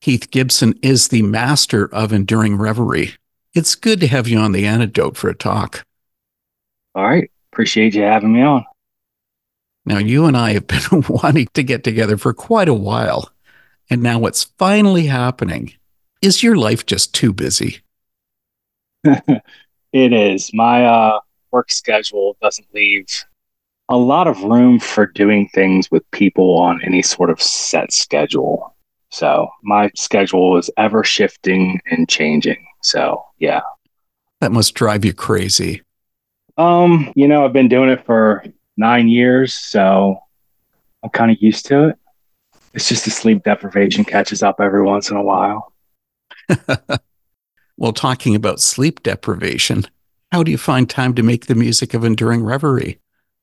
Keith Gibson is the master of enduring reverie. It's good to have you on the Antidote for a talk. All right. Appreciate you having me on. Now, you and I have been wanting to get together for quite a while, and now what's finally happening. Is your life just too busy? It is. My work schedule doesn't leave a lot of room for doing things with people on any sort of set schedule. So my schedule is ever shifting and changing. So yeah. That must drive you crazy. I've been doing it for 9 years, so I'm kind of used to it. It's just the sleep deprivation catches up every once in a while. Well, talking about sleep deprivation, how do you find time to make the music of enduring reverie?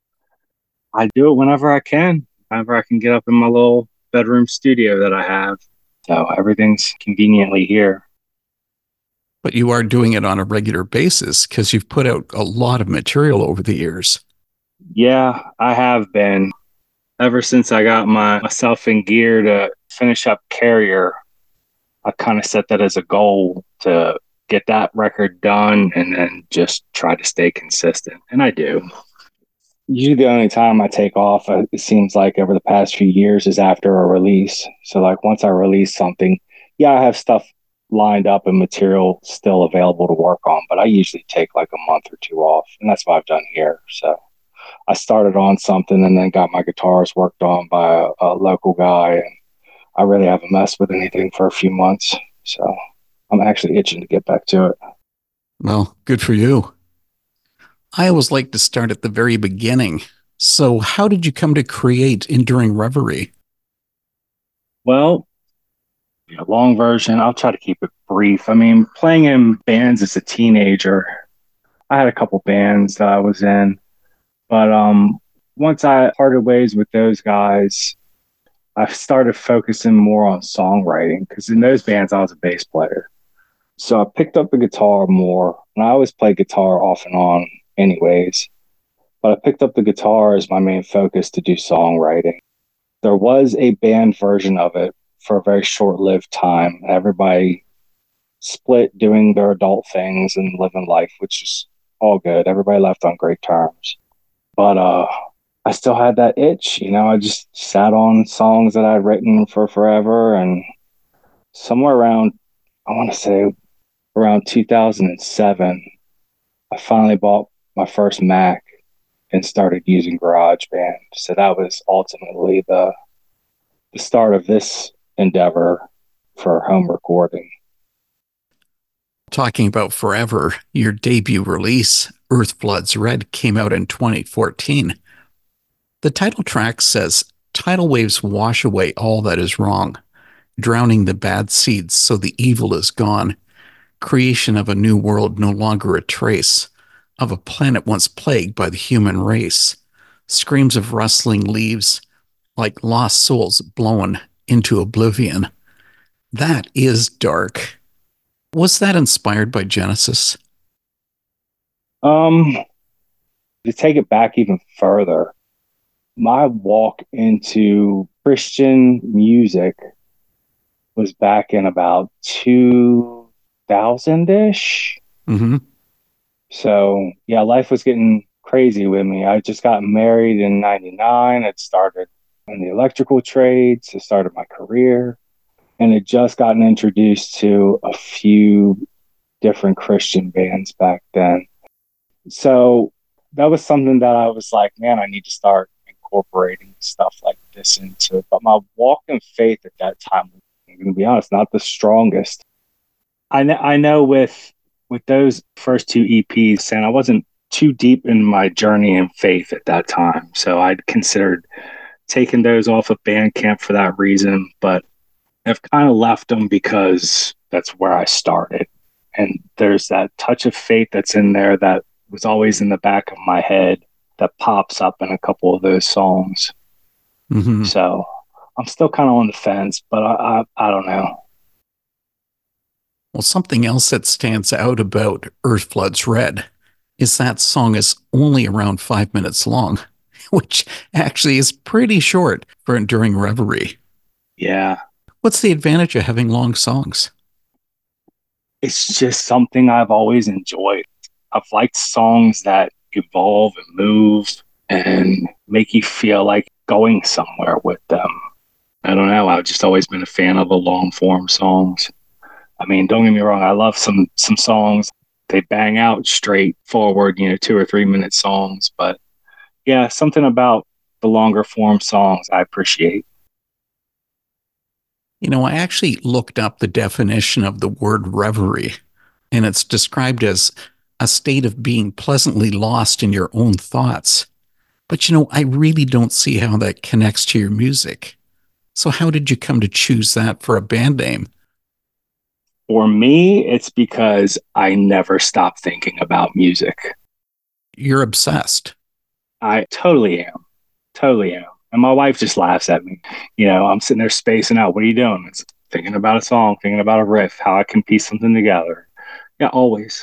I do it whenever I can get up in my little bedroom studio that I have. So everything's conveniently here. But you are doing it on a regular basis because you've put out a lot of material over the years. Yeah, I have been ever since I got myself in gear to finish up Carrier. I kind of set that as a goal to get that record done and then just try to stay consistent. And I do. Usually the only time I take off, it seems like over the past few years, is after a release. So like once I release something, yeah, I have stuff lined up and material still available to work on, but I usually take like a month or two off, and that's what I've done here. So I started on something and then got my guitars worked on by a local guy, and I really haven't messed with anything for a few months. So I'm actually itching to get back to it. Well, good for you. I always like to start at the very beginning. So, how did you come to create Enduring Reverie? Well, long version, I'll try to keep it brief. I mean, playing in bands as a teenager, I had a couple bands that I was in, but once I parted ways with those guys, I started focusing more on songwriting because in those bands I was a bass player. So I picked up the guitar more, and I always play guitar off and on anyways. But I picked up the guitar as my main focus to do songwriting. There was a band version of it for a very short-lived time. Everybody split doing their adult things and living life, which is all good. Everybody left on great terms. But I still had that itch, I just sat on songs that I'd written for forever, and somewhere around, I want to say around 2007, I finally bought my first Mac and started using GarageBand. So that was ultimately the start of this endeavor for home recording. Talking about forever, your debut release, Earth Floods Red, came out in 2014. The title track says, "Tidal waves wash away all that is wrong, drowning the bad seeds so the evil is gone. Creation of a new world no longer a trace of a planet once plagued by the human race. Screams of rustling leaves like lost souls blown into oblivion." That is dark. Was that inspired by Genesis? Um, to take it back even further, my walk into Christian music was back in about 2000 ish. Mm-hmm. So, yeah, life was getting crazy with me. I just got married in 99. It started in the electrical trades, it started my career, and had just gotten introduced to a few different Christian bands back then. So, that was something that I was like, man, I need to start incorporating stuff like this into it. But my walk in faith at that time, I'm going to be honest, not the strongest. I know with those first two EPs, and I wasn't too deep in my journey in faith at that time, so I'd considered taking those off of Bandcamp for that reason. But I've kind of left them because that's where I started, and there's that touch of faith that's in there that was always in the back of my head that pops up in a couple of those songs. Mm-hmm. So I'm still kind of on the fence, but I don't know. Well, something else that stands out about Earth Floods Red is that song is only around 5 minutes long, which actually is pretty short for Enduring Reverie. Yeah. What's the advantage of having long songs? It's just something I've always enjoyed. I've liked songs that evolve and move and make you feel like going somewhere with them. I don't know. I've just always been a fan of the long form songs. I mean, don't get me wrong. I love some songs. They bang out straightforward, 2 or 3 minute songs. But yeah, something about the longer form songs I appreciate. I actually looked up the definition of the word reverie, and it's described as a state of being pleasantly lost in your own thoughts. But I really don't see how that connects to your music. So, how did you come to choose that for a band name? For me, it's because I never stop thinking about music. You're obsessed. I totally am. Totally am. And my wife just laughs at me. I'm sitting there spacing out. What are you doing? It's thinking about a song, thinking about a riff, how I can piece something together. Yeah, always.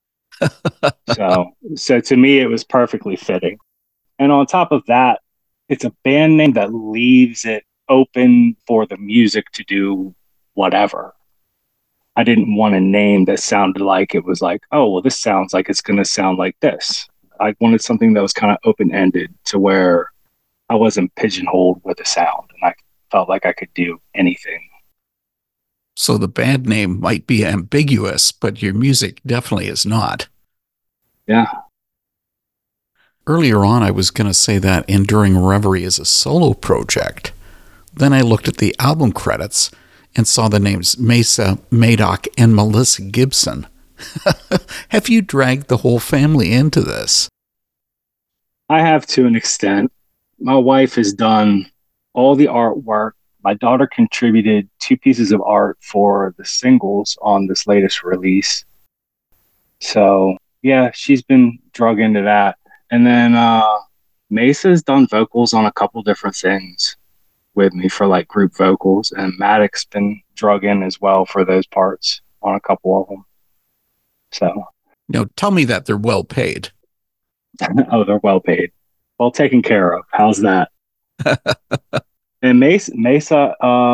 So to me, it was perfectly fitting. And on top of that, it's a band name that leaves it open for the music to do whatever. I didn't want a name that sounded like it was like, oh, well, this sounds like it's going to sound like this. I wanted something that was kind of open ended to where I wasn't pigeonholed with a sound and I felt like I could do anything. So, the band name might be ambiguous, but your music definitely is not. Yeah. Earlier on, I was going to say that Enduring Reverie is a solo project. Then I looked at the album credits and saw the names Mesa, Madoc, and Melissa Gibson. Have you dragged the whole family into this? I have to an extent. My wife has done all the artwork. My daughter contributed 2 pieces of art for the singles on this latest release. So yeah, she's been drug into that. And then Mesa's done vocals on a couple different things with me for like group vocals, and Maddox's been drug in as well for those parts on a couple of them. So Tell me that they're well paid. oh, they're well paid, well taken care of. How's that? And Mesa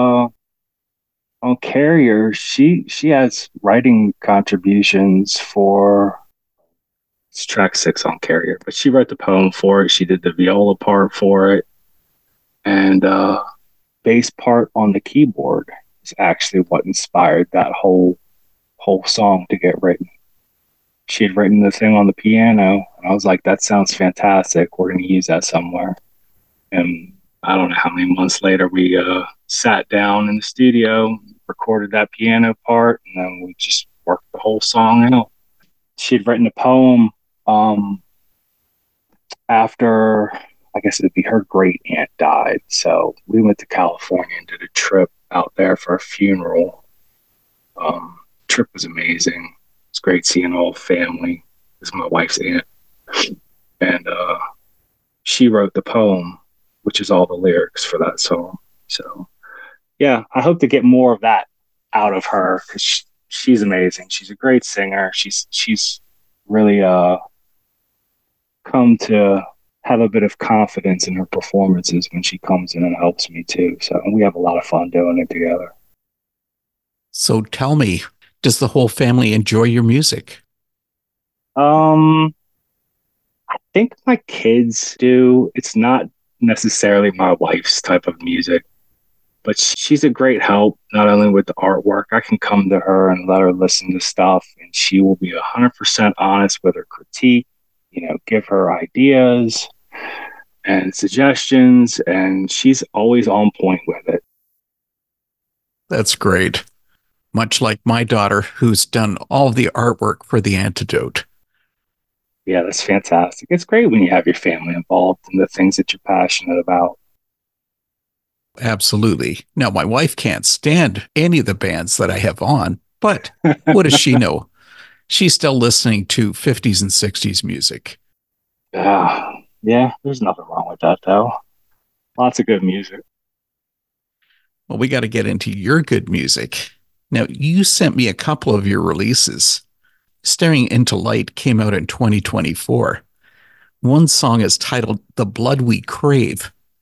on Carrier, she has writing contributions for it's track 6 on Carrier, but she wrote the poem for it. She did the viola part for it, and bass part on the keyboard is actually what inspired that whole song to get written. She had written the thing on the piano, and I was like, "That sounds fantastic. We're going to use that somewhere." And I don't know how many months later we sat down in the studio, recorded that piano part, and then we just worked the whole song out. She had written a poem after, I guess it'd be her great aunt died. So we went to California and did a trip out there for a funeral. Trip was amazing. It's great seeing all family. This is my wife's aunt. And she wrote the poem, which is all the lyrics for that song. So yeah, I hope to get more of that out of her because she's amazing. She's a great singer. She's really come to have a bit of confidence in her performances when she comes in and helps me too. So we have a lot of fun doing it together. So, tell me, does the whole family enjoy your music? Um, I think my kids do. It's not necessarily my wife's type of music, but she's a great help, not only with the artwork. I can come to her and let her listen to stuff, and she will be 100% honest with her critique, give her ideas and suggestions, and she's always on point with it. That's great. Much like my daughter, who's done all the artwork for The Antidote. Yeah, that's fantastic. It's great when you have your family involved in the things that you're passionate about. Absolutely. Now, my wife can't stand any of the bands that I have on, but what does she know? She's still listening to 50s and 60s music. Yeah, there's nothing wrong with that, though. Lots of good music. Well, we got to get into your good music. Now, you sent me a couple of your releases. Staring into Light came out in 2024. One song is titled The Blood We Crave.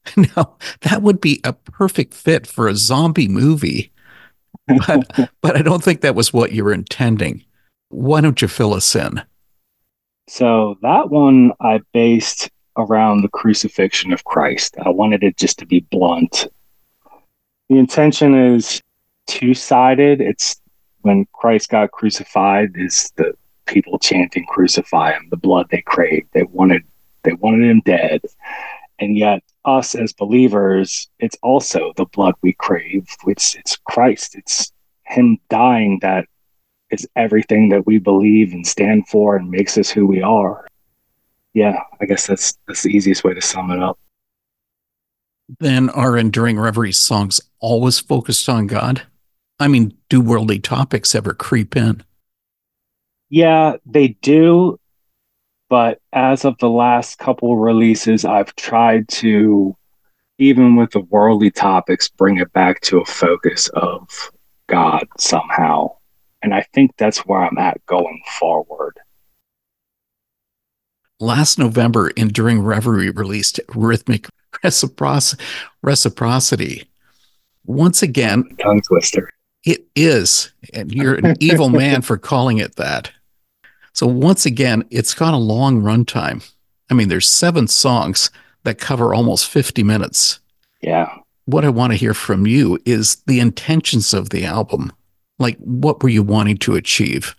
Now, that would be a perfect fit for a zombie movie, but but I don't think that was what you were intending. Why don't you fill us in? So that one I based around the crucifixion of Christ. I wanted it just to be blunt. The intention is two-sided. It's when Christ got crucified is the people chanting crucify him, the blood they craved. They wanted him dead. And yet us as believers, it's also the blood we crave. It's Christ. It's him dying that is everything that we believe and stand for and makes us who we are. Yeah, I guess that's the easiest way to sum it up. Then are Enduring Reverie songs always focused on God? I mean, do worldly topics ever creep in? Yeah, they do, but as of the last couple releases, I've tried to, even with the worldly topics, bring it back to a focus of God somehow. And I think that's where I'm at going forward. Last November, Enduring Reverie released Rhythmic Reciprocity. Once again, Tongue twister. it is, and you're an evil man for calling it that. So once again, it's got a long runtime. I mean, there's 7 songs that cover almost 50 minutes. Yeah. What I want to hear from you is the intentions of the album. Like, what were you wanting to achieve?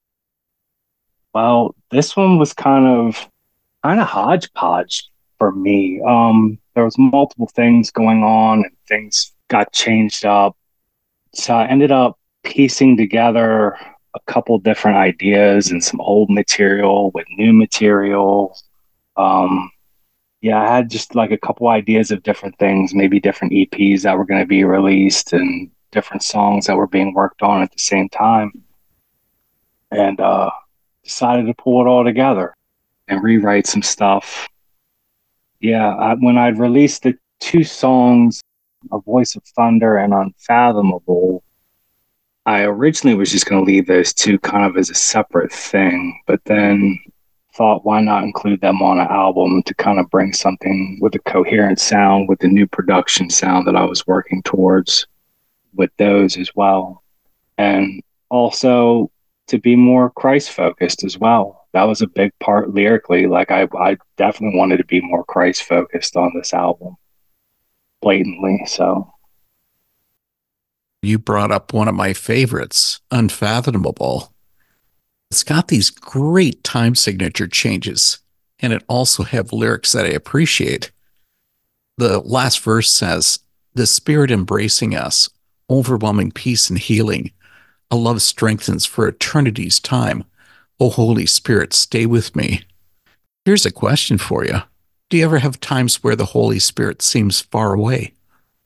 Well, this one was kind of hodgepodge for me. There was multiple things going on and things got changed up. So I ended up piecing together a couple different ideas and some old material with new material. Um, yeah, I had just like a couple ideas of different things, maybe different EPs that were going to be released and different songs that were being worked on at the same time. And decided to pull it all together and rewrite some stuff. Yeah, when I'd released the 2 songs, A Voice of Thunder and Unfathomable, I originally was just going to leave those two kind of as a separate thing, but then thought, why not include them on an album to kind of bring something with a coherent sound with the new production sound that I was working towards with those as well. And also to be more Christ focused as well. That was a big part lyrically. Like I definitely wanted to be more Christ focused on this album, blatantly. So You brought up one of my favorites, Unfathomable. It's got these great time signature changes, and it also have lyrics that I appreciate. The last verse says, "The Spirit embracing us, overwhelming peace and healing. A love strengthens for eternity's time. Oh, Holy Spirit, stay with me." Here's a question for you. Do you ever have times where the Holy Spirit seems far away?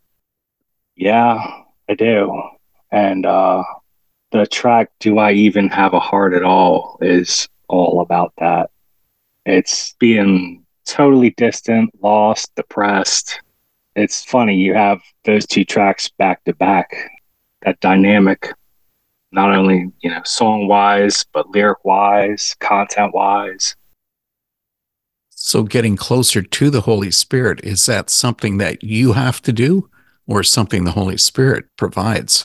yeah, I do. And the track "Do I Even Have a Heart at All" is all about that. It's being totally distant, lost, depressed. It's funny you have those 2 tracks back to back. That dynamic, not only song wise, but lyric wise, content wise. So, getting closer to the Holy Spirit, is that something that you have to do or something the Holy Spirit provides?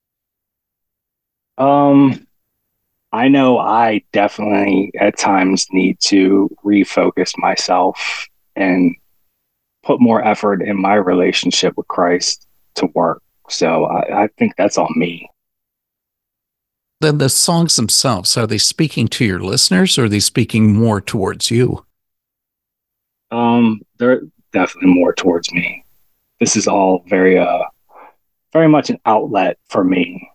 Um, I know I definitely at times need to refocus myself and put more effort in my relationship with Christ to work. So I think that's on me. Then the songs themselves, are they speaking to your listeners or are they speaking more towards you? They're definitely more towards me. This is all very much an outlet for me.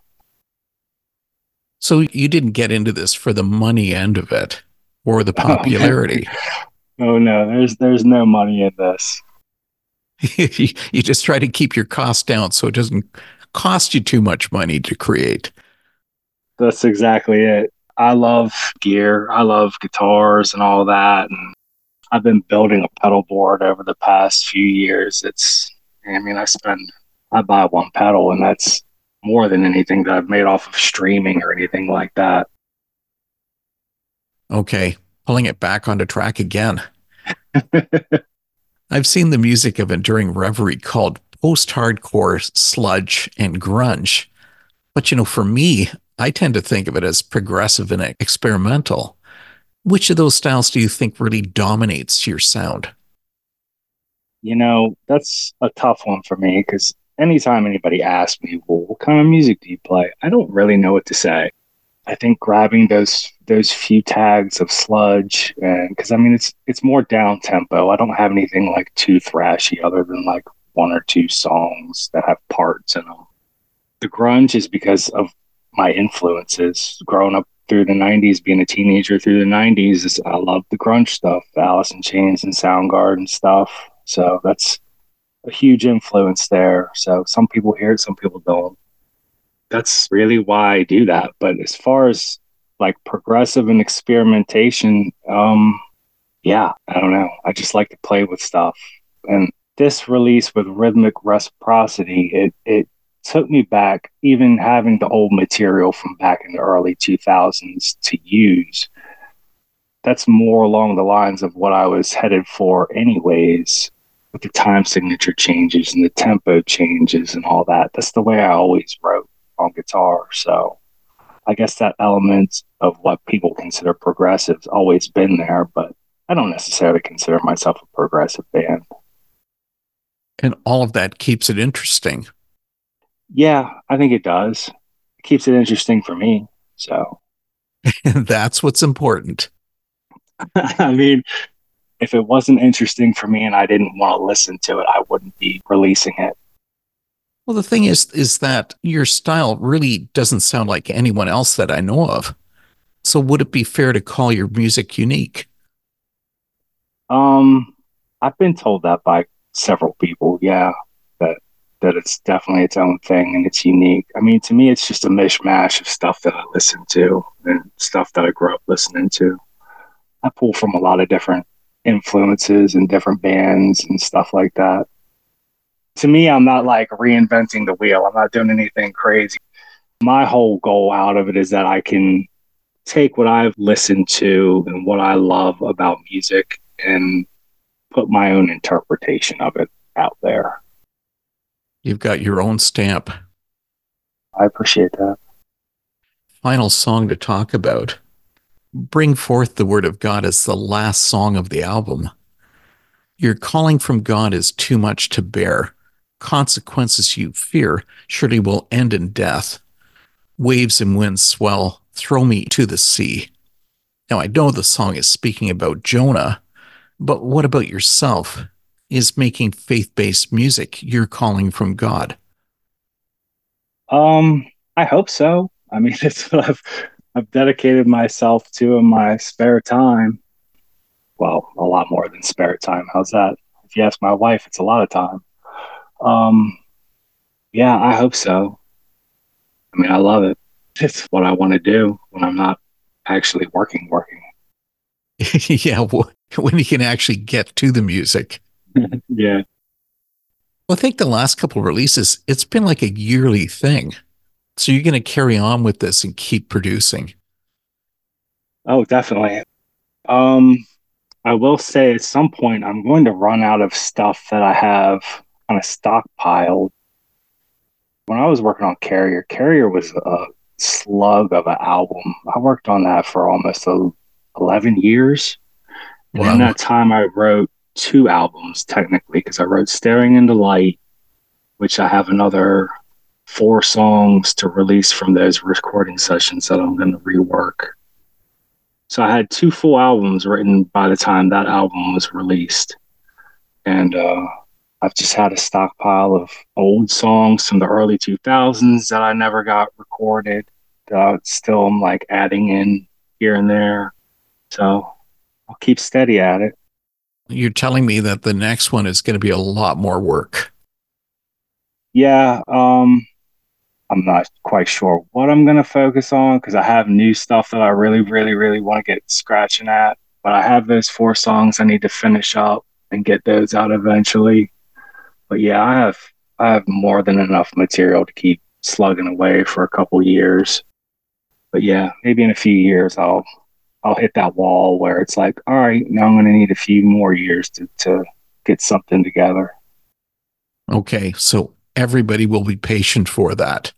So, you didn't get into this for the money end of it or the Oh, popularity. no, there's no money in this. You just try to keep your costs down so it doesn't cost you too much money to create. That's exactly it. I love gear. I love guitars and all that. And I've been building a pedal board over the past few years. I mean, I buy one pedal and that's more than anything that I've made off of streaming or anything like that. Okay, pulling it back onto track again. I've seen the music of Enduring Reverie called post-hardcore, sludge, and grunge. But for me, I tend to think of it as progressive and experimental. Which of those styles do you think really dominates your sound? That's a tough one for me because anytime anybody asks me, well, what kind of music do you play? I don't really know what to say. I think grabbing those few tags of sludge, and because I mean it's more down tempo. I don't have anything like too thrashy other than like one or two songs that have parts in them. The grunge is because of my influences. Growing up through the '90s, being a teenager through the '90s, I love the grunge stuff, Alice in Chains and Soundgarden stuff. So that's a huge influence there. So some people hear it, some people don't. That's really why I do that. But as far as like progressive and experimentation, yeah, I don't know. I just like to play with stuff. And this release with Rhythmic Reciprocity, it took me back, even having the old material from back in the early 2000s to use. That's more along the lines of what I was headed for, anyways, with the time signature changes and the tempo changes and all that. That's the way I always wrote on guitar. So I guess that element of what people consider progressive's always been there, but I don't necessarily consider myself a progressive band. And all of that keeps it interesting. Yeah, I think it does. It keeps it interesting for me. So, And that's what's important. I mean, if it wasn't interesting for me and I didn't want to listen to it, I wouldn't be releasing it. Well, the thing is that your style really doesn't sound like anyone else that I know of. So would it be fair to call your music unique? Um, I've been told that by several people. Yeah, that that it's definitely its own thing and it's unique. I mean, to me, it's just a mishmash of stuff that I listen to and stuff that I grew up listening to. I pull from a lot of different influences and different bands and stuff like that. To me, I'm not like reinventing the wheel. I'm not doing anything crazy. My whole goal out of it is that I can take what I've listened to and what I love about music and put my own interpretation of it out there. You've got your own stamp. I appreciate that. Final song to talk about. Bring Forth the Word of God is the last song of the album. Your calling from God is too much to bear. Consequences you fear surely will end in death. Waves and winds swell, throw me to the sea. Now, I know the song is speaking about Jonah, but what about yourself? Is making faith based music your calling from God? Um, I hope so. I mean, it's what I've dedicated myself to in my spare time. Well, a lot more than spare time. How's that? If you ask my wife, it's a lot of time. Um, yeah, I hope so. I mean, I love it. It's what I want to do when I'm not actually working. Yeah, when you can actually get to the music. Yeah. Well, I think the last couple of releases, it's been like a yearly thing. So you're going to carry on with this and keep producing. Oh, definitely. Um, I will say at some point I'm going to run out of stuff that I have kind of stockpiled. When I was working on Carrier, Carrier was a slug of an album. I worked on that for almost 11 years. And in Wow. that time, I wrote two albums technically because I wrote Staring into Light, which I have another four songs to release from those recording sessions that I'm going to rework. So I had two full albums written by the time that album was released. And I've just had a stockpile of old songs from the early 2000s that I never got recorded. That I still am like adding in here and there. So I'll keep steady at it. You're telling me that the next one is going to be a lot more work. Yeah, I'm not quite sure what I'm going to focus on because I have new stuff that I really, really, really want to get scratching at. But I have those four songs I need to finish up and get those out eventually. But yeah, I have more than enough material to keep slugging away for a couple years. But yeah, maybe in a few years I'll hit that wall where it's like, all right, now I'm going to need a few more years to get something together. Okay, so everybody will be patient for that.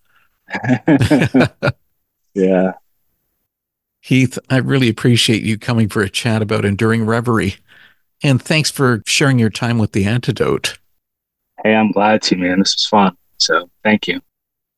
Yeah. Heath, I really appreciate you coming for a chat about Enduring Reverie. And thanks for sharing your time with the antidote. Hey, I'm glad to, man. This was fun. So thank you.